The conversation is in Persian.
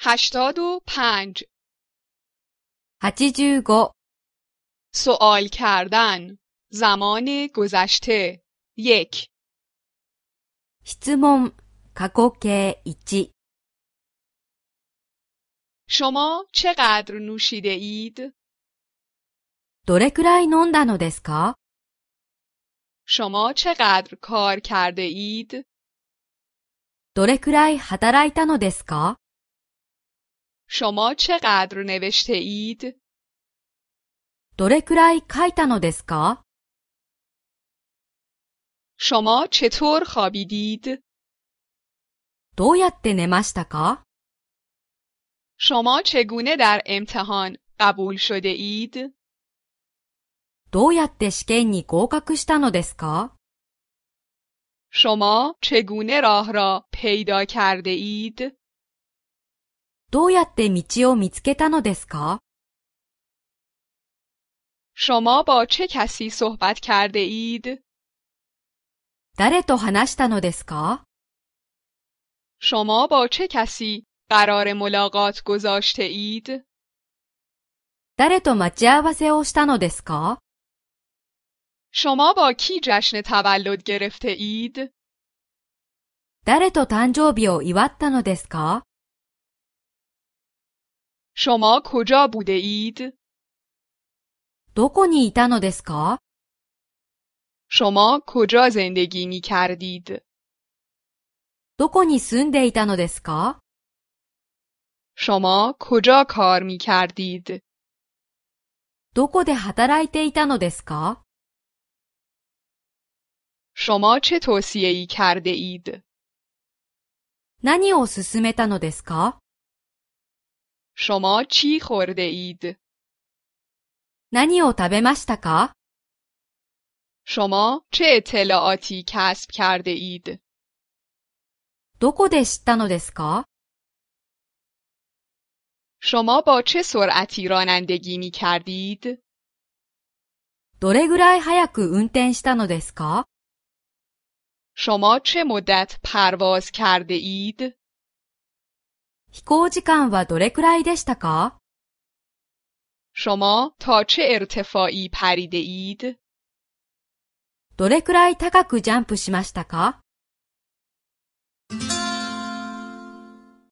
85 85 سوال کردن زمان گذشته 1 質問過去形1 شما چقدر نوشیده اید؟ どれくらい飲んだのですか شما چقدر کار کرده اید؟ どれくらい働いたのですか شما چقدر نوشته اید؟ どれくらい書いたのですか شما چطور خوابیدید؟ どうやって寝ましたか شما چگونه در امتحان قبول شده اید؟ どうやって試験に合格したのですか شما چگونه راه را پیدا کرده اید؟ どうやって道を見つけたのですか شما با چه کسی صحبت کرده اید؟ 誰と話したのですか شما با چه کسی قرار ملاقات گذاشته اید؟ 誰と待ち合わせをしたのですか شما با کی جشن تولد گرفته اید؟ 誰と誕生日を祝ったのですか شما کجا بوده اید؟ どこにいたのですか شما کجا زندگی می کردید؟ どこに住んでいたのですか شما کجا کار می کردید؟ どこで働いていたのですか شما چه توصیه‌ای کرده اید؟ 何を勧めたのですか شما چی خورده اید؟ 何を食べましたか شما چه اطلاعاتی کسب کرده اید؟ どこで知ったのですか شما با چه سرعتی رانندگی می کردید؟ どれぐらい早く運転したのですか شما چه مدت پرواز کرده اید؟ 飛行時間はどれくらいでしたか شما تا چه ارتفاعی پریده اید؟ どれくらい高くジャンプしましたか